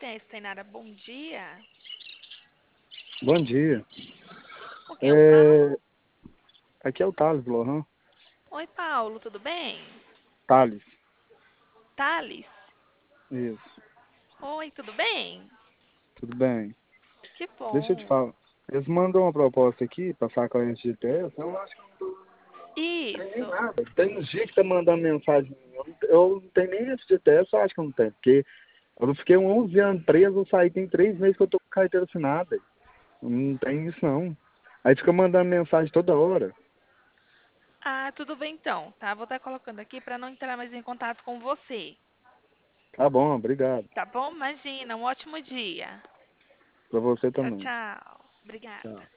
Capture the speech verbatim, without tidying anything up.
Tenente Tainara, bom dia. Bom dia. Com quem eu É, falo? aqui é o Thales, Lohan. Oi, Paulo, tudo bem? Thales, Thales? isso. Oi, tudo bem? Tudo bem? Que Deixa eu te bom. falar. Eles mandam uma proposta aqui para sacar o G T S. Eu não acho que não tem nem Isso. nada. Tem uns dias que tá mandando mensagem. Eu não, eu não tenho nem F G T S, eu acho que eu não tenho. Porque eu fiquei onze anos preso, eu saí tem três meses que eu tô com carteira assinada. Não tem isso não. Aí fica mandando mensagem toda hora. Ah, tudo bem então, tá? Vou estar colocando aqui para não entrar mais em contato com você. Tá bom, obrigado. Tá bom? Imagina, um ótimo dia. Pra você Tchau, também. tchau. Obrigada. Tchau.